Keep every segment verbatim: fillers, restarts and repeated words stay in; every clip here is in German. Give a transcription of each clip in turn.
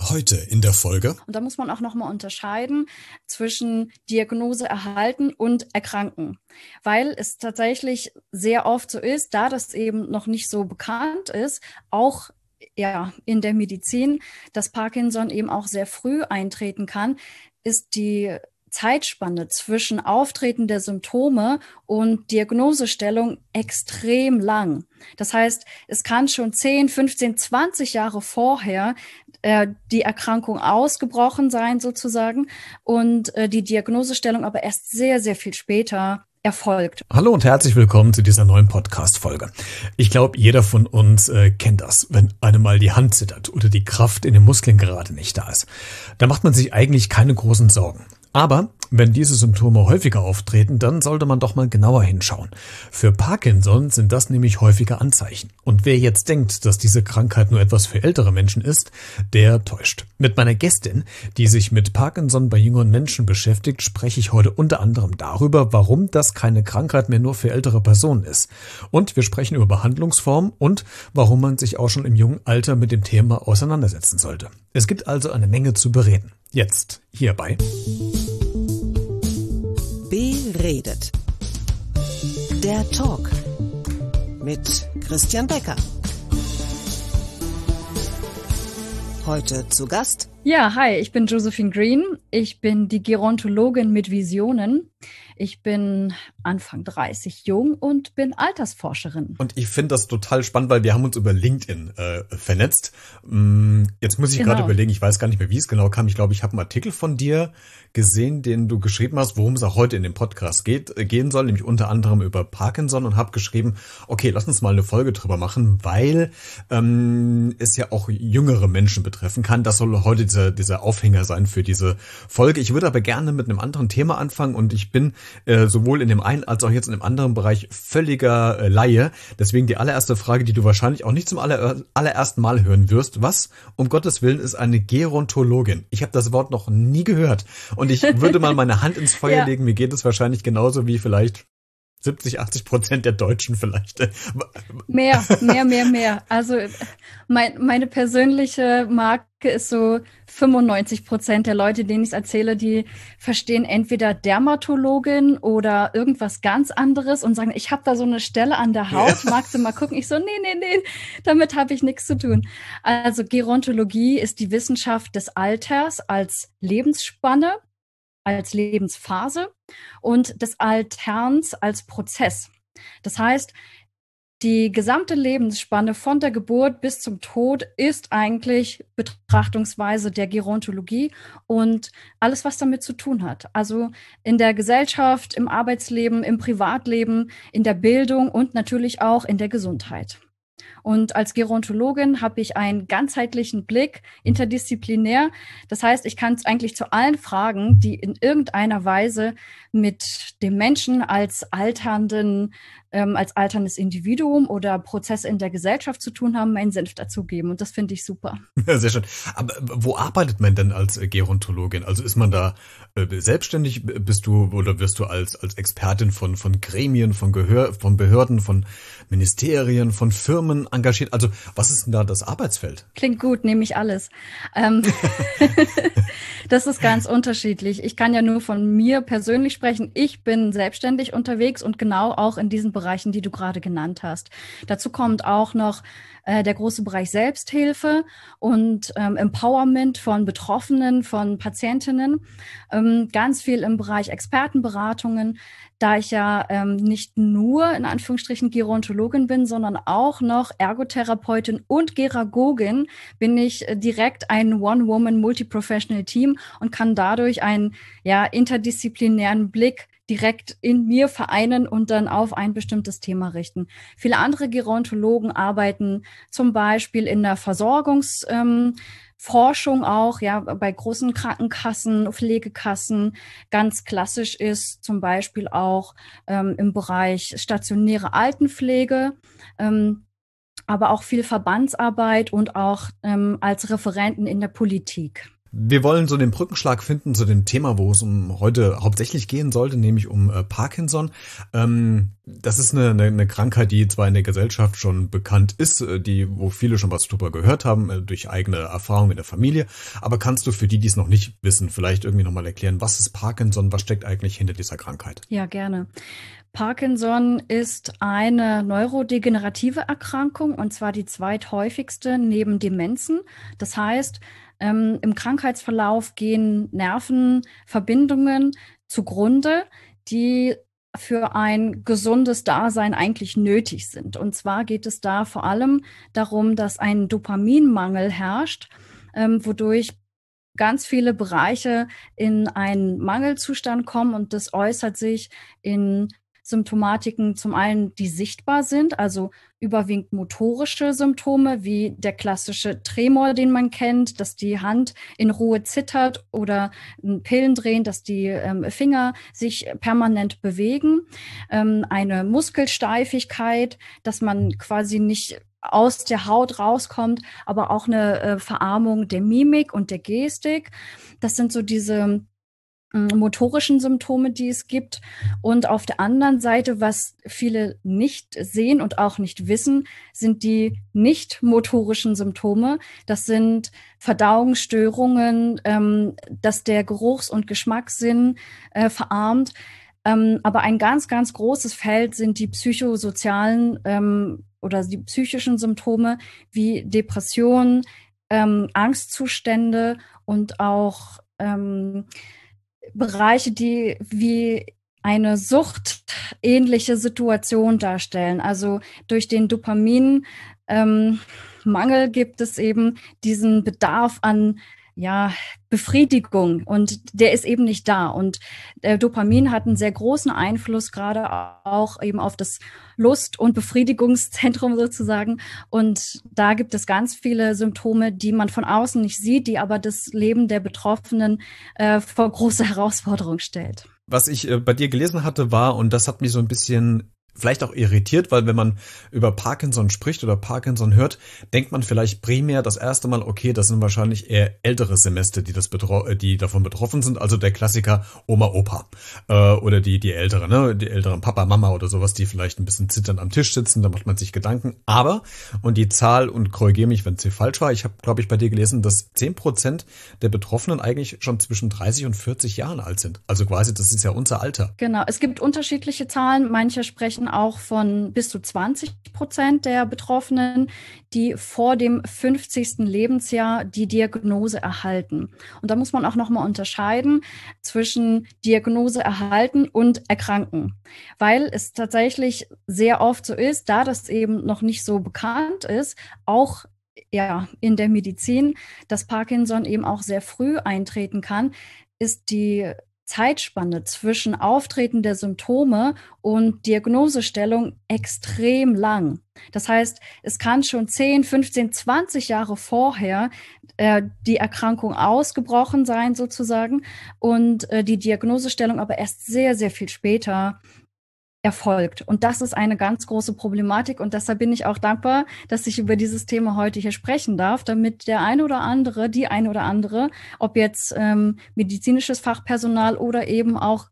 Heute in der Folge. Und da muss man auch nochmal unterscheiden zwischen Diagnose erhalten und erkranken. Weil es tatsächlich sehr oft so ist, da das eben noch nicht so bekannt ist, auch ja, in der Medizin, dass Parkinson eben auch sehr früh eintreten kann, ist die Zeitspanne zwischen Auftreten der Symptome und Diagnosestellung extrem lang. Das heißt, es kann schon zehn, fünfzehn, zwanzig Jahre vorher äh, die Erkrankung ausgebrochen sein sozusagen und äh, die Diagnosestellung aber erst sehr, sehr viel später erfolgt. Hallo und herzlich willkommen zu dieser neuen Podcast-Folge. Ich glaube, jeder von uns äh, kennt das, wenn einem mal die Hand zittert oder die Kraft in den Muskeln gerade nicht da ist. Da macht man sich eigentlich keine großen Sorgen. Aber wenn diese Symptome häufiger auftreten, dann sollte man doch mal genauer hinschauen. Für Parkinson sind das nämlich häufige Anzeichen. Und wer jetzt denkt, dass diese Krankheit nur etwas für ältere Menschen ist, der täuscht. Mit meiner Gästin, die sich mit Parkinson bei jüngeren Menschen beschäftigt, spreche ich heute unter anderem darüber, warum das keine Krankheit mehr nur für ältere Personen ist. Und wir sprechen über Behandlungsformen und warum man sich auch schon im jungen Alter mit dem Thema auseinandersetzen sollte. Es gibt also eine Menge zu bereden. Jetzt hierbei Beredet. Der Talk mit Christian Becker. Heute zu Gast. Ja, hi, ich bin Josephine Green. Ich bin die Gerontologin mit Visionen. Ich bin Anfang dreißig jung und bin Altersforscherin. Und ich finde das total spannend, weil wir haben uns über LinkedIn äh, vernetzt. Jetzt muss ich Genau. gerade überlegen, ich weiß gar nicht mehr, wie es genau kam. Ich glaube, ich habe einen Artikel von dir gesehen, den du geschrieben hast, worum es auch heute in dem Podcast geht, äh, gehen soll, nämlich unter anderem über Parkinson, und habe geschrieben, okay, lass uns mal eine Folge drüber machen, weil ähm, es ja auch jüngere Menschen betreffen kann. Das soll heute dieser, dieser Aufhänger sein für diese Folge. Ich würde aber gerne mit einem anderen Thema anfangen, und ich bin äh, sowohl in dem einen als auch jetzt in dem anderen Bereich völliger äh, Laie. Deswegen die allererste Frage, die du wahrscheinlich auch nicht zum aller, allerersten Mal hören wirst. Was, um Gottes Willen, ist eine Gerontologin? Ich habe das Wort noch nie gehört. Und ich würde mal meine Hand ins Feuer Ja. legen. Mir geht es wahrscheinlich genauso wie vielleicht siebzig, achtzig Prozent der Deutschen vielleicht. Mehr, mehr, mehr, mehr. Also mein, meine persönliche Marke ist so fünfundneunzig Prozent der Leute, denen ich es erzähle, die verstehen entweder Dermatologin oder irgendwas ganz anderes und sagen, ich habe da so eine Stelle an der Haut, magst du mal gucken? Ich so, nee, nee, nee, damit habe ich nichts zu tun. Also Gerontologie ist die Wissenschaft des Alters als Lebensspanne, als Lebensphase und des Alterns als Prozess. Das heißt, die gesamte Lebensspanne von der Geburt bis zum Tod ist eigentlich Betrachtungsweise der Gerontologie und alles, was damit zu tun hat. Also in der Gesellschaft, im Arbeitsleben, im Privatleben, in der Bildung und natürlich auch in der Gesundheit. Und als Gerontologin habe ich einen ganzheitlichen Blick, interdisziplinär. Das heißt, ich kann eigentlich zu allen Fragen, die in irgendeiner Weise mit dem Menschen als alternden, ähm, als alterndes Individuum oder Prozesse in der Gesellschaft zu tun haben, meinen Senf dazugeben. Und das finde ich super. Ja, sehr schön. Aber wo arbeitet man denn als Gerontologin? Also ist man da äh, selbstständig? Bist du oder wirst du als als Expertin von von Gremien, von Gehör, von Behörden, von Ministerien, von Firmen engagiert? Also was ist denn da das Arbeitsfeld? Klingt gut, nehme ich alles. Ähm, das ist ganz unterschiedlich. Ich kann ja nur von mir persönlich sprechen. Ich bin selbstständig unterwegs und genau auch in diesen Bereichen, die du gerade genannt hast. Dazu kommt auch noch äh, der große Bereich Selbsthilfe und ähm, Empowerment von Betroffenen, von Patientinnen. Ähm, ganz viel im Bereich Expertenberatungen, da ich ja ähm, nicht nur in Anführungsstrichen Gerontologin bin, sondern auch noch Ergotherapeutin und Geragogin, bin ich äh, direkt ein One-Woman-Multi-Professional-Team und kann dadurch einen ja, interdisziplinären Blick direkt in mir vereinen und dann auf ein bestimmtes Thema richten. Viele andere Gerontologen arbeiten zum Beispiel in der Versorgungs- ähm, Forschung auch, ja, bei großen Krankenkassen, Pflegekassen. Ganz klassisch ist zum Beispiel auch ähm, im Bereich stationäre Altenpflege, ähm, aber auch viel Verbandsarbeit und auch ähm, als Referenten in der Politik. Wir wollen so den Brückenschlag finden zu dem Thema, wo es um heute hauptsächlich gehen sollte, nämlich um äh, Parkinson. Ähm, das ist eine, eine, eine Krankheit, die zwar in der Gesellschaft schon bekannt ist, die, wo viele schon was drüber gehört haben, äh, durch eigene Erfahrungen in der Familie. Aber kannst du für die, die es noch nicht wissen, vielleicht irgendwie nochmal erklären, was ist Parkinson, was steckt eigentlich hinter dieser Krankheit? Ja, gerne. Parkinson ist eine neurodegenerative Erkrankung, und zwar die zweithäufigste neben Demenzen. Das heißt, ähm, im Krankheitsverlauf gehen Nervenverbindungen zugrunde, die für ein gesundes Dasein eigentlich nötig sind. Und zwar geht es da vor allem darum, dass ein Dopaminmangel herrscht, ähm, wodurch ganz viele Bereiche in einen Mangelzustand kommen, und das äußert sich in Symptomatiken zum einen, die sichtbar sind, also überwiegend motorische Symptome, wie der klassische Tremor, den man kennt, dass die Hand in Ruhe zittert, oder ein Pillendrehen, dass die ähm, Finger sich permanent bewegen, ähm, eine Muskelsteifigkeit, dass man quasi nicht aus der Haut rauskommt, aber auch eine äh, Verarmung der Mimik und der Gestik. Das sind so diese motorischen Symptome, die es gibt. Und auf der anderen Seite, was viele nicht sehen und auch nicht wissen, sind die nicht motorischen Symptome. Das sind Verdauungsstörungen, ähm, dass der Geruchs- und Geschmackssinn äh, verarmt. Ähm, aber ein ganz, ganz großes Feld sind die psychosozialen ähm, oder die psychischen Symptome wie Depressionen, ähm, Angstzustände und auch ähm, Bereiche, die wie eine suchtähnliche Situation darstellen. Also durch den Dopaminmangel ähm, gibt es eben diesen Bedarf an ja, Befriedigung, und der ist eben nicht da. Und äh, Dopamin hat einen sehr großen Einfluss gerade auch eben auf das Lust- und Befriedigungszentrum sozusagen. Und da gibt es ganz viele Symptome, die man von außen nicht sieht, die aber das Leben der Betroffenen äh, vor große Herausforderungen stellt. Was ich äh, bei dir gelesen hatte, war, und das hat mich so ein bisschen vielleicht auch irritiert, weil wenn man über Parkinson spricht oder Parkinson hört, denkt man vielleicht primär das erste Mal, okay, das sind wahrscheinlich eher ältere Semester, die das betro- die davon betroffen sind, also der Klassiker Oma, Opa äh, oder die die Älteren, ne, die älteren Papa, Mama oder sowas, die vielleicht ein bisschen zitternd am Tisch sitzen, da macht man sich Gedanken. Aber, und die Zahl, und korrigiere mich, wenn sie falsch war, ich habe, glaube ich, bei dir gelesen, dass zehn Prozent der Betroffenen eigentlich schon zwischen dreißig und vierzig Jahren alt sind. Also quasi, das ist ja unser Alter. Genau, es gibt unterschiedliche Zahlen. Manche sprechen auch von bis zu zwanzig Prozent der Betroffenen, die vor dem fünfzigsten Lebensjahr die Diagnose erhalten. Und da muss man auch nochmal unterscheiden zwischen Diagnose erhalten und erkranken, weil es tatsächlich sehr oft so ist, da das eben noch nicht so bekannt ist, auch ja in der Medizin, dass Parkinson eben auch sehr früh eintreten kann, ist die Zeitspanne zwischen Auftreten der Symptome und Diagnosestellung extrem lang. Das heißt, es kann schon zehn, fünfzehn, zwanzig Jahre vorher äh, die Erkrankung ausgebrochen sein sozusagen, und äh, die Diagnosestellung aber erst sehr, sehr viel später erfolgt. Und das ist eine ganz große Problematik, und deshalb bin ich auch dankbar, dass ich über dieses Thema heute hier sprechen darf, damit der eine oder andere, die eine oder andere, ob jetzt ähm, medizinisches Fachpersonal oder eben auch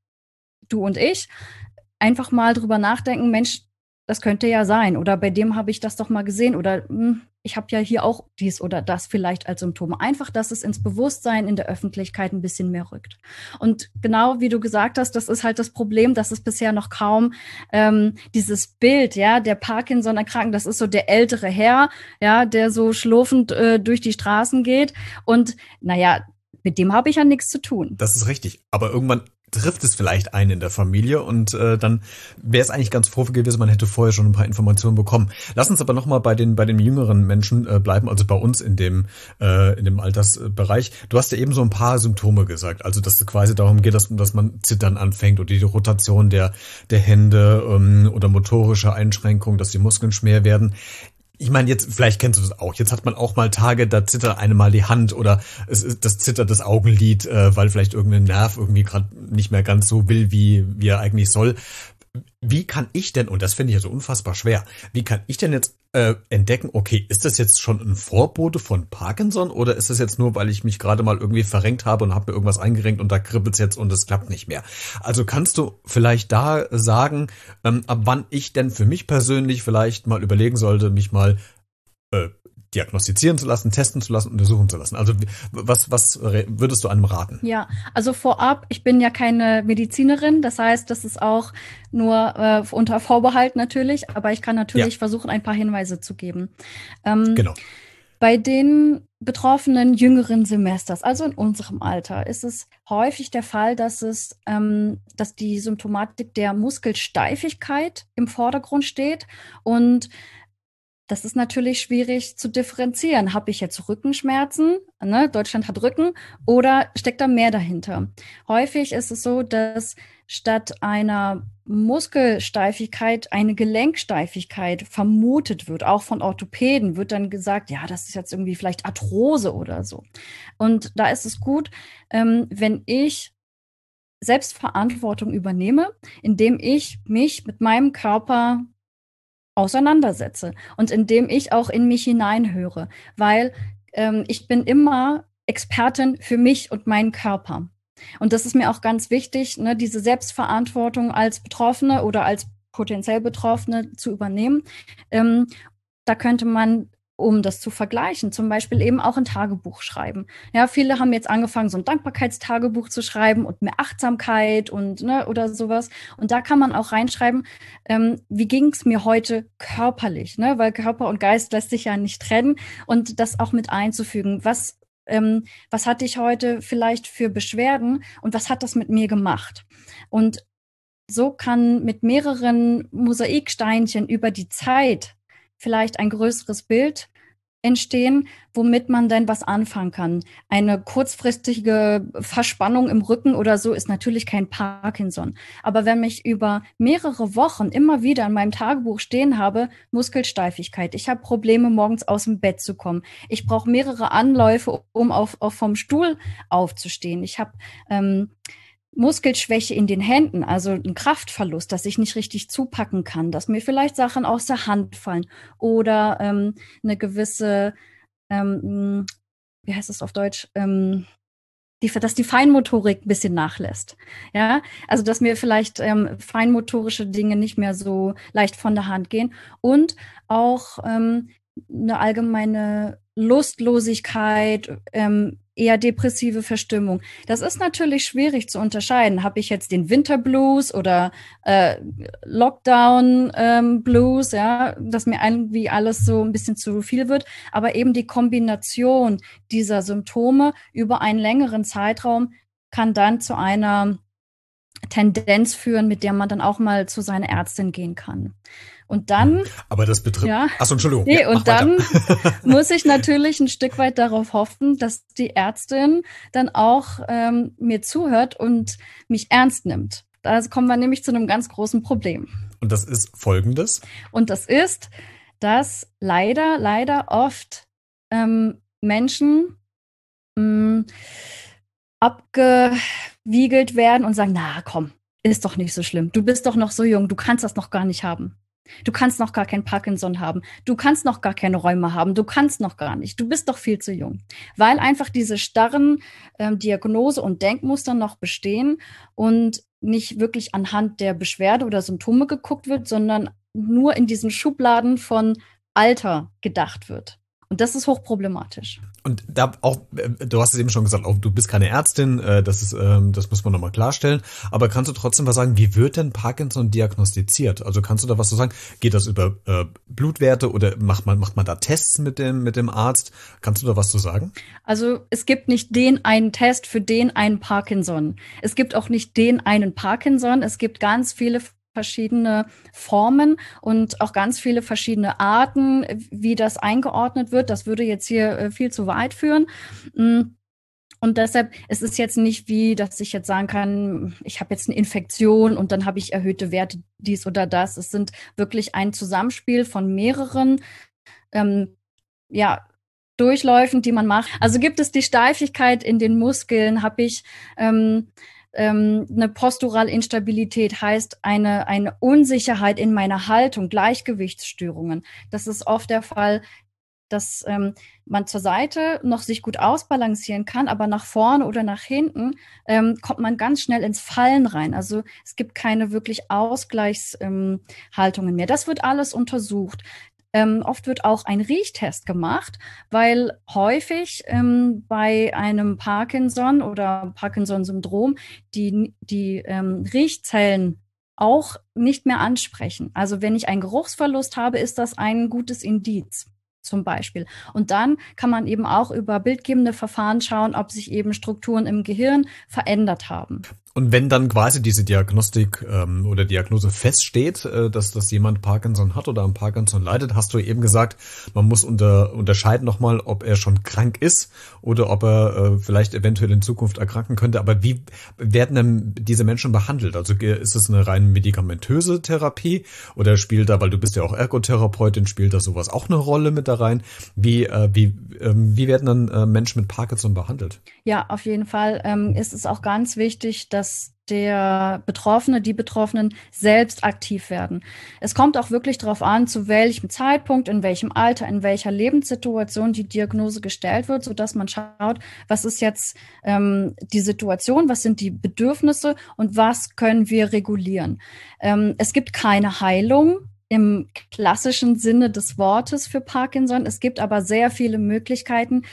du und ich, einfach mal drüber nachdenken, Mensch, das könnte ja sein, oder bei dem habe ich das doch mal gesehen, oder hm, ich habe ja hier auch dies oder das vielleicht als Symptome. Einfach, dass es ins Bewusstsein in der Öffentlichkeit ein bisschen mehr rückt. Und genau wie du gesagt hast, das ist halt das Problem, dass es bisher noch kaum ähm, dieses Bild, ja, der Parkinson-Erkrankten, das ist so der ältere Herr, ja, der so schlurfend äh, durch die Straßen geht. Und naja, mit dem habe ich ja nichts zu tun. Das ist richtig. Aber irgendwann trifft es vielleicht einen in der Familie, und äh, dann wäre es eigentlich ganz froh gewesen, man hätte vorher schon ein paar Informationen bekommen. Lass uns aber nochmal bei den bei den jüngeren Menschen äh, bleiben, also bei uns in dem äh, in dem Altersbereich. Du hast ja eben so ein paar Symptome gesagt, also dass es quasi darum geht, dass, dass man zittern anfängt oder die Rotation der der Hände ähm, oder motorische Einschränkungen, dass die Muskeln schwer werden. Ich meine, jetzt, vielleicht kennst du das auch, jetzt hat man auch mal Tage, da zittert einem mal die Hand oder es ist das zittert das Augenlid, äh, weil vielleicht irgendein Nerv irgendwie gerade nicht mehr ganz so will, wie, wie er eigentlich soll. wie kann ich denn, und das finde ich ja so unfassbar schwer, wie kann ich denn jetzt äh, entdecken, okay, ist das jetzt schon ein Vorbote von Parkinson oder ist das jetzt nur, weil ich mich gerade mal irgendwie verrenkt habe und habe mir irgendwas eingerenkt und da kribbelt's jetzt und es klappt nicht mehr? Also kannst du vielleicht da sagen, ähm, ab wann ich denn für mich persönlich vielleicht mal überlegen sollte, mich mal äh, diagnostizieren zu lassen, testen zu lassen, untersuchen zu lassen. Also was, was würdest du einem raten? Ja, also vorab, ich bin ja keine Medizinerin, das heißt, das ist auch nur äh, unter Vorbehalt natürlich, aber ich kann natürlich ja. versuchen, ein paar Hinweise zu geben. Ähm, genau. Bei den betroffenen jüngeren Semesters, also in unserem Alter, ist es häufig der Fall, dass es, ähm, dass die Symptomatik der Muskelsteifigkeit im Vordergrund steht und das ist natürlich schwierig zu differenzieren. Habe ich jetzt Rückenschmerzen? Ne? Deutschland hat Rücken. Oder steckt da mehr dahinter? Häufig ist es so, dass statt einer Muskelsteifigkeit eine Gelenksteifigkeit vermutet wird. Auch von Orthopäden wird dann gesagt, ja, das ist jetzt irgendwie vielleicht Arthrose oder so. Und da ist es gut, ähm, wenn ich Selbstverantwortung übernehme, indem ich mich mit meinem Körper auseinandersetze und indem ich auch in mich hineinhöre, weil ähm, ich bin immer Expertin für mich und meinen Körper. Und das ist mir auch ganz wichtig, ne, diese Selbstverantwortung als Betroffene oder als potenziell Betroffene zu übernehmen. Ähm, da könnte man, um das zu vergleichen, zum Beispiel eben auch ein Tagebuch schreiben. Ja, viele haben jetzt angefangen, so ein Dankbarkeitstagebuch zu schreiben und mehr Achtsamkeit und ne, oder sowas. Und da kann man auch reinschreiben, ähm, wie ging es mir heute körperlich, ne? Weil Körper und Geist lässt sich ja nicht trennen und das auch mit einzufügen. Was, ähm, was hatte ich heute vielleicht für Beschwerden und was hat das mit mir gemacht? Und so kann mit mehreren Mosaiksteinchen über die Zeit vielleicht ein größeres Bild entstehen, womit man dann was anfangen kann. Eine kurzfristige Verspannung im Rücken oder so ist natürlich kein Parkinson. Aber wenn ich über mehrere Wochen immer wieder in meinem Tagebuch stehen habe, Muskelsteifigkeit, ich habe Probleme, morgens aus dem Bett zu kommen, ich brauche mehrere Anläufe, um auf, auf vom Stuhl aufzustehen, ich habe ähm, Muskelschwäche in den Händen, also ein Kraftverlust, dass ich nicht richtig zupacken kann, dass mir vielleicht Sachen aus der Hand fallen oder ähm, eine gewisse, ähm, wie heißt es auf Deutsch, ähm, die, dass die Feinmotorik ein bisschen nachlässt. Ja, also dass mir vielleicht ähm, feinmotorische Dinge nicht mehr so leicht von der Hand gehen und auch ähm, eine allgemeine Lustlosigkeit, ähm, eher depressive Verstimmung. Das ist natürlich schwierig zu unterscheiden. Habe ich jetzt den Winterblues oder äh, Lockdown-Blues, ähm, ja, dass mir irgendwie alles so ein bisschen zu viel wird. Aber eben die Kombination dieser Symptome über einen längeren Zeitraum kann dann zu einer Tendenz führen, mit der man dann auch mal zu seiner Ärztin gehen kann. Und dann. Aber das betrifft. Ja, Achso, Entschuldigung. Nee, ja, und dann muss ich natürlich ein Stück weit darauf hoffen, dass die Ärztin dann auch ähm, mir zuhört und mich ernst nimmt. Da kommen wir nämlich zu einem ganz großen Problem. Und das ist folgendes? Und das ist, dass leider, leider oft ähm, Menschen mh, abgewiegelt werden und sagen, na komm, ist doch nicht so schlimm. Du bist doch noch so jung, du kannst das noch gar nicht haben. Du kannst noch gar kein Parkinson haben. Du kannst noch gar keine Rheuma haben. Du kannst noch gar nicht. Du bist doch viel zu jung. Weil einfach diese starren ähm, Diagnose- und Denkmuster noch bestehen und nicht wirklich anhand der Beschwerde oder Symptome geguckt wird, sondern nur in diesen Schubladen von Alter gedacht wird. Und das ist hochproblematisch. Und da auch, du hast es eben schon gesagt, auch du bist keine Ärztin, das ist, das muss man nochmal klarstellen. Aber kannst du trotzdem was sagen, wie wird denn Parkinson diagnostiziert? Also kannst du da was zu sagen? Geht das über äh, Blutwerte oder macht man, macht man da Tests mit dem, mit dem Arzt? Kannst du da was zu sagen? Also es gibt nicht den einen Test für den einen Parkinson. Es gibt auch nicht den einen Parkinson. Es gibt ganz viele verschiedene Formen und auch ganz viele verschiedene Arten, wie das eingeordnet wird. Das würde jetzt hier viel zu weit führen. Und deshalb ist es jetzt nicht wie, dass ich jetzt sagen kann, ich habe jetzt eine Infektion und dann habe ich erhöhte Werte, dies oder das. Es sind wirklich ein Zusammenspiel von mehreren ähm, ja, Durchläufen, die man macht. Also gibt es die Steifigkeit in den Muskeln, habe ich ähm, ähm, eine posturale Instabilität, heißt eine, eine Unsicherheit in meiner Haltung, Gleichgewichtsstörungen. Das ist oft der Fall, dass ähm, man zur Seite noch sich gut ausbalancieren kann, aber nach vorne oder nach hinten ähm, kommt man ganz schnell ins Fallen rein. Also es gibt keine wirklich Ausgleichshaltungen ähm, mehr. Das wird alles untersucht. Ähm, oft wird auch ein Riechtest gemacht, weil häufig ähm, bei einem Parkinson oder Parkinson-Syndrom die, die ähm, Riechzellen auch nicht mehr ansprechen. Also wenn ich einen Geruchsverlust habe, ist das ein gutes Indiz. Zum Beispiel. Und dann kann man eben auch über bildgebende Verfahren schauen, ob sich eben Strukturen im Gehirn verändert haben. Und wenn dann quasi diese Diagnostik ähm, oder Diagnose feststeht, äh, dass, dass jemand Parkinson hat oder am Parkinson leidet, hast du eben gesagt, man muss unter, unterscheiden nochmal, ob er schon krank ist oder ob er äh, vielleicht eventuell in Zukunft erkranken könnte. Aber wie werden denn diese Menschen behandelt? Also ist es eine rein medikamentöse Therapie oder spielt da, weil du bist ja auch Ergotherapeutin, spielt da sowas auch eine Rolle mit da rein? Wie, äh, wie, äh, wie werden dann äh, Menschen mit Parkinson behandelt? Ja, auf jeden Fall ähm, ist es auch ganz wichtig, dass dass der Betroffene, die Betroffenen selbst aktiv werden. Es kommt auch wirklich darauf an, zu welchem Zeitpunkt, in welchem Alter, in welcher Lebenssituation die Diagnose gestellt wird, sodass man schaut, was ist jetzt ähm, die Situation, was sind die Bedürfnisse und was können wir regulieren. Ähm, es gibt keine Heilung im klassischen Sinne des Wortes für Parkinson. Es gibt aber sehr viele Möglichkeiten,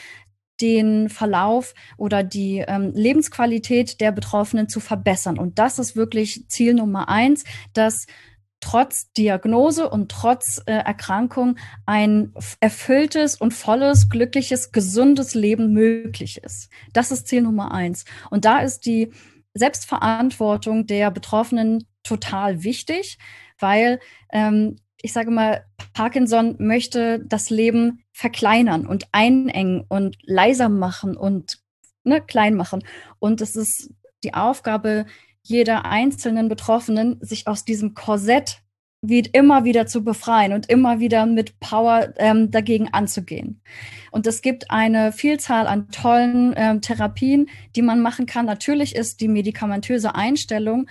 den Verlauf oder die ähm, Lebensqualität der Betroffenen zu verbessern. Und das ist wirklich Ziel Nummer eins, dass trotz Diagnose und trotz äh, Erkrankung ein erfülltes und volles, glückliches, gesundes Leben möglich ist. Das ist Ziel Nummer eins. Und da ist die Selbstverantwortung der Betroffenen total wichtig, weil ähm, ich sage mal, Parkinson möchte das Leben verkleinern und einengen und leiser machen und ne, klein machen. Und es ist die Aufgabe jeder einzelnen Betroffenen, sich aus diesem Korsett wie immer wieder zu befreien und immer wieder mit Power ähm, dagegen anzugehen. Und es gibt eine Vielzahl an tollen ähm, Therapien, die man machen kann. Natürlich ist die medikamentöse Einstellung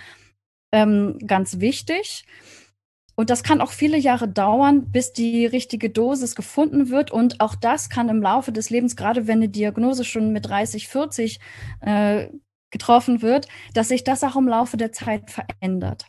ähm, ganz wichtig. Und das kann auch viele Jahre dauern, bis die richtige Dosis gefunden wird. Und auch das kann im Laufe des Lebens, gerade wenn eine Diagnose schon mit dreißig, vierzig äh, getroffen wird, dass sich das auch im Laufe der Zeit verändert.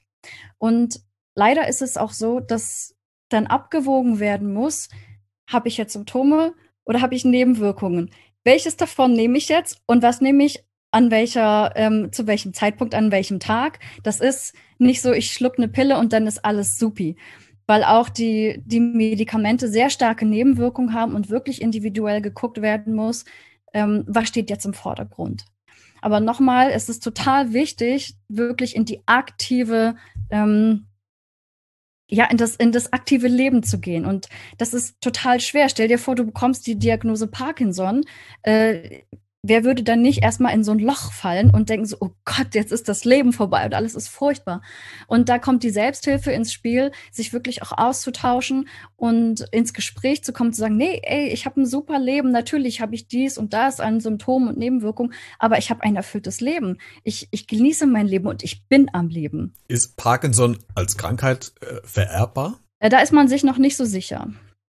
Und leider ist es auch so, dass dann abgewogen werden muss, habe ich jetzt Symptome oder habe ich Nebenwirkungen? Welches davon nehme ich jetzt und was nehme ich an welcher, ähm, zu welchem Zeitpunkt, an welchem Tag? Das ist nicht so, ich schluck eine Pille und dann ist alles supi. Weil auch die, die Medikamente sehr starke Nebenwirkungen haben und wirklich individuell geguckt werden muss, ähm, was steht jetzt im Vordergrund. Aber nochmal, es ist total wichtig, wirklich in die aktive, ähm, ja, in das, in das aktive Leben zu gehen. Und das ist total schwer. Stell dir vor, du bekommst die Diagnose Parkinson, äh, wer würde dann nicht erstmal in so ein Loch fallen und denken so, oh Gott, jetzt ist das Leben vorbei und alles ist furchtbar. Und da kommt die Selbsthilfe ins Spiel, sich wirklich auch auszutauschen und ins Gespräch zu kommen, zu sagen, nee, ey, ich habe ein super Leben, natürlich habe ich dies und das an Symptomen und Nebenwirkungen, aber ich habe ein erfülltes Leben. Ich, ich genieße mein Leben und ich bin am Leben. Ist Parkinson als Krankheit äh, vererbbar? Äh, da ist man sich noch nicht so sicher.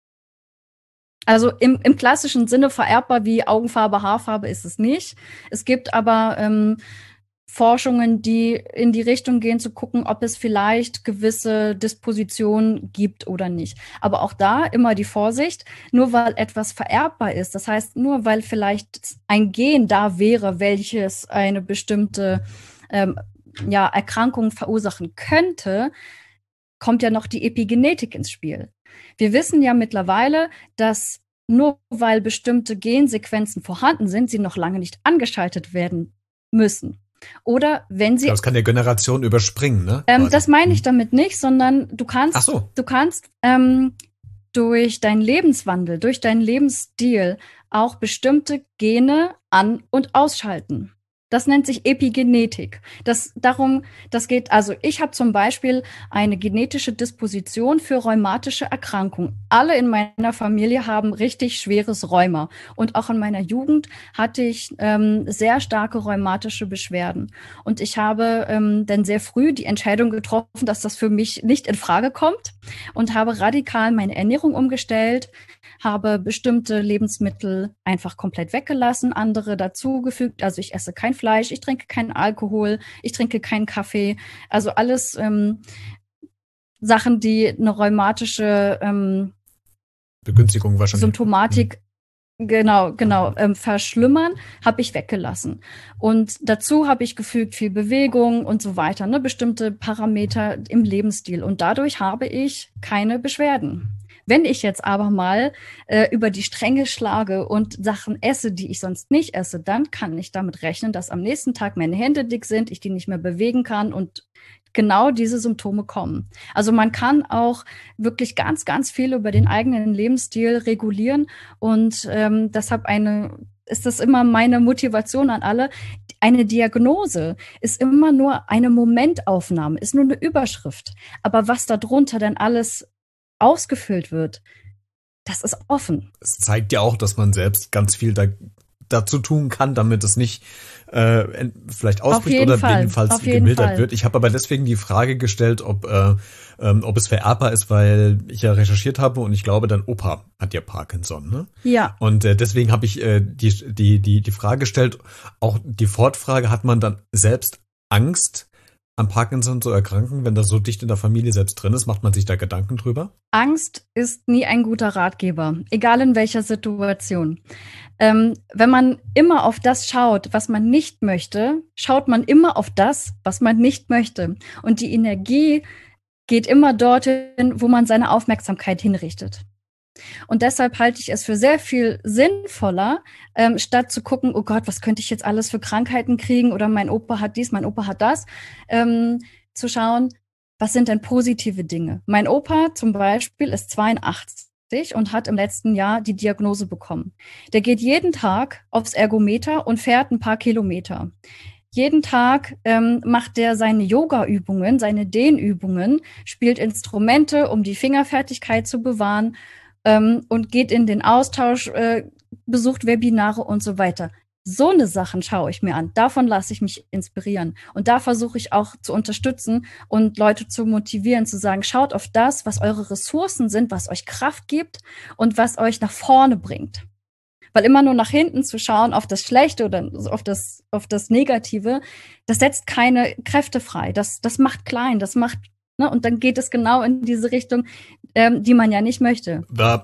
Also im, im klassischen Sinne vererbbar wie Augenfarbe, Haarfarbe ist es nicht. Es gibt aber ähm, Forschungen, die in die Richtung gehen, zu gucken, ob es vielleicht gewisse Dispositionen gibt oder nicht. Aber auch da immer die Vorsicht, nur weil etwas vererbbar ist, das heißt, nur weil vielleicht ein Gen da wäre, welches eine bestimmte ähm, ja, Erkrankung verursachen könnte, kommt ja noch die Epigenetik ins Spiel. Wir wissen ja mittlerweile, dass nur weil bestimmte Gensequenzen vorhanden sind, sie noch lange nicht angeschaltet werden müssen. Oder wenn sie... Das kann ja Generation überspringen, ne? Ähm, das meine ich damit nicht, sondern du kannst, Ach so. du kannst ähm, durch deinen Lebenswandel, durch deinen Lebensstil auch bestimmte Gene an- und ausschalten. Das nennt sich Epigenetik. Das darum, das geht, also ich habe zum Beispiel eine genetische Disposition für rheumatische Erkrankungen. Alle in meiner Familie haben richtig schweres Rheuma. Und auch in meiner Jugend hatte ich ähm, sehr starke rheumatische Beschwerden. Und ich habe ähm, dann sehr früh die Entscheidung getroffen, dass das für mich nicht in Frage kommt und habe radikal meine Ernährung umgestellt, habe bestimmte Lebensmittel einfach komplett weggelassen, andere dazugefügt. Also ich esse kein Fleisch, ich trinke keinen Alkohol, ich trinke keinen Kaffee. Also alles ähm, Sachen, die eine rheumatische ähm, Begünstigung wahrscheinlich. Symptomatik genau, genau ähm, verschlimmern, habe ich weggelassen. Und dazu habe ich gefügt viel Bewegung und so weiter, ne, bestimmte Parameter im Lebensstil. Und dadurch habe ich keine Beschwerden. Wenn ich jetzt aber mal äh, über die Stränge schlage und Sachen esse, die ich sonst nicht esse, dann kann ich damit rechnen, dass am nächsten Tag meine Hände dick sind, ich die nicht mehr bewegen kann und genau diese Symptome kommen. Also man kann auch wirklich ganz, ganz viel über den eigenen Lebensstil regulieren und ähm, deshalb eine, ist das immer meine Motivation an alle. Eine Diagnose ist immer nur eine Momentaufnahme, ist nur eine Überschrift. Aber was darunter dann alles ausgefüllt wird, das ist offen. Es zeigt ja auch, dass man selbst ganz viel da, dazu tun kann, damit es nicht äh, vielleicht ausbricht oder Fall. jedenfalls gemildert Fall. wird. Ich habe aber deswegen die Frage gestellt, ob äh, ähm, ob es vererbbar ist, weil ich ja recherchiert habe und ich glaube, dein Opa hat ja Parkinson, ne? Ja. Und äh, deswegen habe ich äh, die die die die Frage gestellt, auch die Fortfrage, hat man dann selbst Angst, an Parkinson zu erkranken, wenn das so dicht in der Familie selbst drin ist? Macht man sich da Gedanken drüber? Angst ist nie ein guter Ratgeber, egal in welcher Situation. Ähm, wenn man immer auf das schaut, was man nicht möchte, schaut man immer auf das, was man nicht möchte. Und die Energie geht immer dorthin, wo man seine Aufmerksamkeit hinrichtet. Und deshalb halte ich es für sehr viel sinnvoller, ähm, statt zu gucken, oh Gott, was könnte ich jetzt alles für Krankheiten kriegen oder mein Opa hat dies, mein Opa hat das, ähm, zu schauen, was sind denn positive Dinge? Mein Opa zum Beispiel ist zweiundachtzig und hat im letzten Jahr die Diagnose bekommen. Der geht jeden Tag aufs Ergometer und fährt ein paar Kilometer. Jeden Tag ähm, macht der seine Yoga-Übungen, seine Dehnübungen, spielt Instrumente, um die Fingerfertigkeit zu bewahren, und geht in den Austausch, äh, besucht Webinare und so weiter. So eine Sachen schaue ich mir an. Davon lasse ich mich inspirieren. Und da versuche ich auch zu unterstützen und Leute zu motivieren, zu sagen, schaut auf das, was eure Ressourcen sind, was euch Kraft gibt und was euch nach vorne bringt. Weil immer nur nach hinten zu schauen, auf das Schlechte oder auf das, auf das Negative, das setzt keine Kräfte frei. Das, das macht klein, das macht, ne, und dann geht es genau in diese Richtung, ähm, die man ja nicht möchte. War,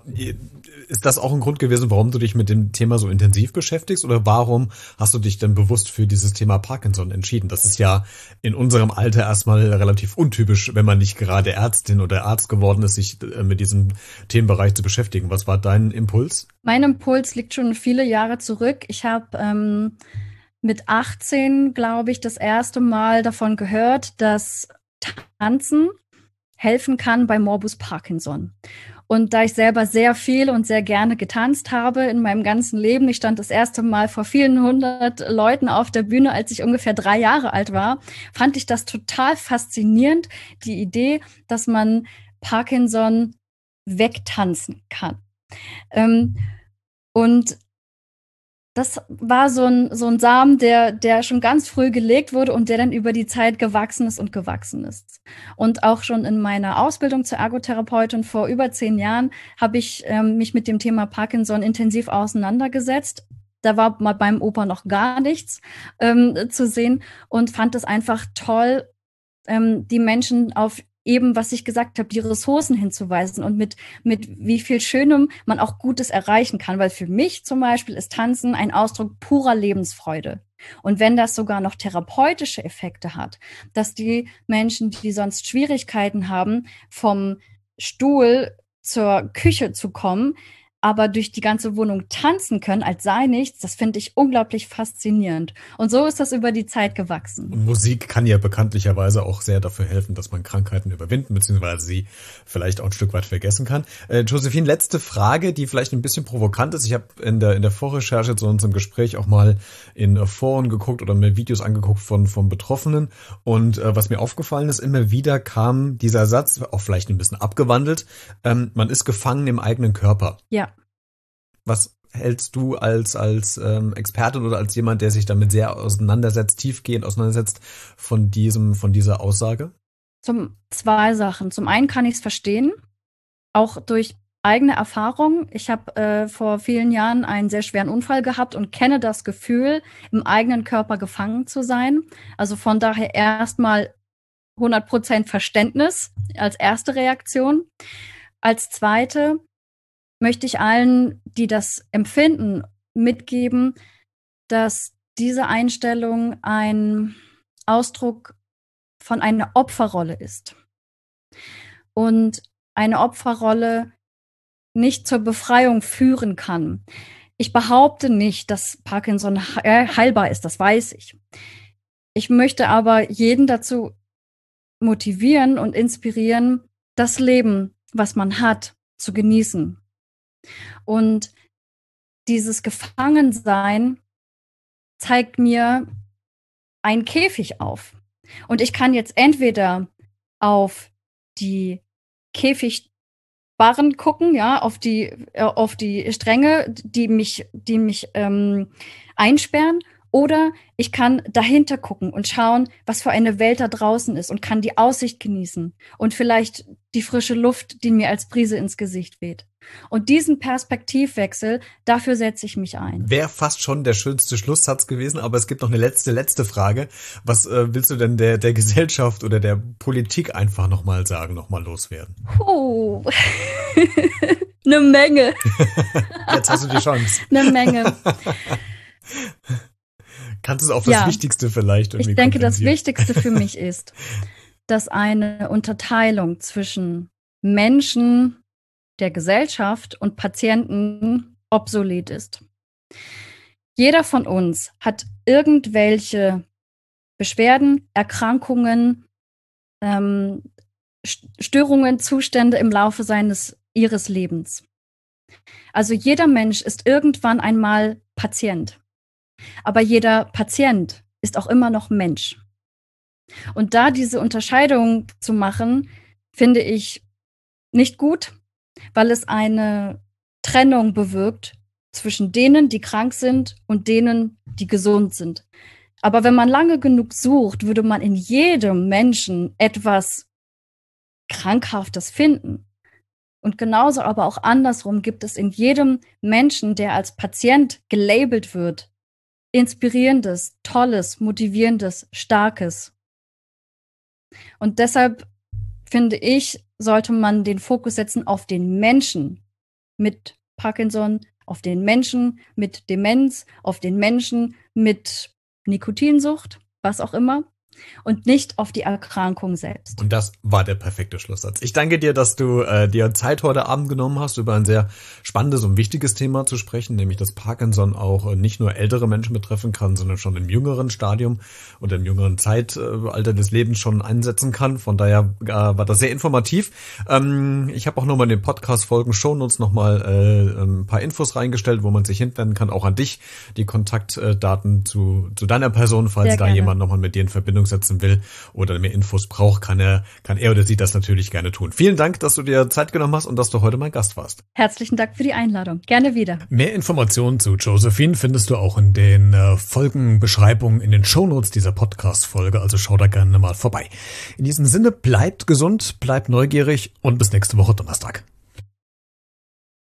ist das auch ein Grund gewesen, warum du dich mit dem Thema so intensiv beschäftigst? Oder warum hast du dich denn bewusst für dieses Thema Parkinson entschieden? Das ist ja in unserem Alter erstmal relativ untypisch, wenn man nicht gerade Ärztin oder Arzt geworden ist, sich mit diesem Themenbereich zu beschäftigen. Was war dein Impuls? Mein Impuls liegt schon viele Jahre zurück. Ich habe ähm, mit achtzehn, glaube ich, das erste Mal davon gehört, dass Tanzen helfen kann bei Morbus Parkinson. Und da ich selber sehr viel und sehr gerne getanzt habe in meinem ganzen Leben, ich stand das erste Mal vor vielen hundert Leuten auf der Bühne, als ich ungefähr drei Jahre alt war, fand ich das total faszinierend, die Idee, dass man Parkinson wegtanzen kann. Ähm, und das war so ein, so ein Samen, der, der schon ganz früh gelegt wurde und der dann über die Zeit gewachsen ist und gewachsen ist. Und auch schon in meiner Ausbildung zur Ergotherapeutin vor über zehn Jahren habe ich ähm, mich mit dem Thema Parkinson intensiv auseinandergesetzt. Da war mal beim Opa noch gar nichts ähm, zu sehen und fand es einfach toll, ähm, die Menschen auf eben, was ich gesagt habe, die Ressourcen hinzuweisen und mit, mit wie viel Schönem man auch Gutes erreichen kann. Weil für mich zum Beispiel ist Tanzen ein Ausdruck purer Lebensfreude. Und wenn das sogar noch therapeutische Effekte hat, dass die Menschen, die sonst Schwierigkeiten haben, vom Stuhl zur Küche zu kommen, aber durch die ganze Wohnung tanzen können, als sei nichts, das finde ich unglaublich faszinierend. Und so ist das über die Zeit gewachsen. Und Musik kann ja bekanntlicherweise auch sehr dafür helfen, dass man Krankheiten überwinden bzw. sie vielleicht auch ein Stück weit vergessen kann. Äh, Josephine, letzte Frage, die vielleicht ein bisschen provokant ist. Ich habe in der in der Vorrecherche zu unserem Gespräch auch mal in äh, Foren geguckt oder mir Videos angeguckt von von Betroffenen. Und äh, was mir aufgefallen ist, immer wieder kam dieser Satz, auch vielleicht ein bisschen abgewandelt, ähm, man ist gefangen im eigenen Körper. Ja. Was hältst du als als ähm, Expertin oder als jemand, der sich damit sehr auseinandersetzt, tiefgehend auseinandersetzt, von diesem von dieser Aussage? Zum zwei Sachen. Zum einen kann ich es verstehen, auch durch eigene Erfahrung. Ich habe äh, vor vielen Jahren einen sehr schweren Unfall gehabt und kenne das Gefühl, im eigenen Körper gefangen zu sein. Also von daher erstmal hundert Prozent Verständnis als erste Reaktion. Als zweite möchte ich allen, die das empfinden, mitgeben, dass diese Einstellung ein Ausdruck von einer Opferrolle ist. Und eine Opferrolle nicht zur Befreiung führen kann. Ich behaupte nicht, dass Parkinson heilbar ist, das weiß ich. Ich möchte aber jeden dazu motivieren und inspirieren, das Leben, was man hat, zu genießen. Und dieses Gefangensein zeigt mir einen Käfig auf. Und ich kann jetzt entweder auf die Käfigbarren gucken, ja, auf die, äh, auf die Stränge, die mich, die mich ähm, einsperren, oder ich kann dahinter gucken und schauen, was für eine Welt da draußen ist und kann die Aussicht genießen und vielleicht die frische Luft, die mir als Brise ins Gesicht weht. Und diesen Perspektivwechsel, dafür setze ich mich ein. Wäre fast schon der schönste Schlusssatz gewesen, aber es gibt noch eine letzte, letzte Frage. Was äh, willst du denn der, der Gesellschaft oder der Politik einfach nochmal sagen, nochmal loswerden? Oh, eine Menge. Jetzt hast du die Chance. Eine Menge. Kannst du es auf das ja, Wichtigste vielleicht irgendwie Ich denke, das kondensieren? Wichtigste für mich ist, dass eine Unterteilung zwischen Menschen der Gesellschaft und Patienten obsolet ist. Jeder von uns hat irgendwelche Beschwerden, Erkrankungen, ähm, Störungen, Zustände im Laufe seines ihres Lebens. Also jeder Mensch ist irgendwann einmal Patient. Aber jeder Patient ist auch immer noch Mensch. Und da diese Unterscheidung zu machen, finde ich nicht gut, weil es eine Trennung bewirkt zwischen denen, die krank sind und denen, die gesund sind. Aber wenn man lange genug sucht, würde man in jedem Menschen etwas Krankhaftes finden. Und genauso aber auch andersrum gibt es in jedem Menschen, der als Patient gelabelt wird, Inspirierendes, Tolles, Motivierendes, Starkes. Und deshalb finde ich, sollte man den Fokus setzen auf den Menschen mit Parkinson, auf den Menschen mit Demenz, auf den Menschen mit Nikotinsucht, was auch immer. Und nicht auf die Erkrankung selbst. Und das war der perfekte Schlusssatz. Ich danke dir, dass du äh, dir Zeit heute Abend genommen hast, über ein sehr spannendes und wichtiges Thema zu sprechen, nämlich dass Parkinson auch äh, nicht nur ältere Menschen betreffen kann, sondern schon im jüngeren Stadium oder im jüngeren Zeitalter äh, des Lebens schon einsetzen kann. Von daher äh, war das sehr informativ. Ähm, ich habe auch nochmal in den Podcast-Folgen Shownotes nochmal äh, ein paar Infos reingestellt, wo man sich hinwenden kann, auch an dich, die Kontaktdaten zu, zu deiner Person, falls Sehr da gerne. jemand nochmal mit dir in Verbindung setzen will oder mehr Infos braucht, kann er, kann er oder sie das natürlich gerne tun. Vielen Dank, dass du dir Zeit genommen hast und dass du heute mein Gast warst. Herzlichen Dank für die Einladung. Gerne wieder. Mehr Informationen zu Josephine findest du auch in den äh, Folgenbeschreibungen in den Shownotes dieser Podcast-Folge, also schau da gerne mal vorbei. In diesem Sinne, bleibt gesund, bleibt neugierig und bis nächste Woche Donnerstag.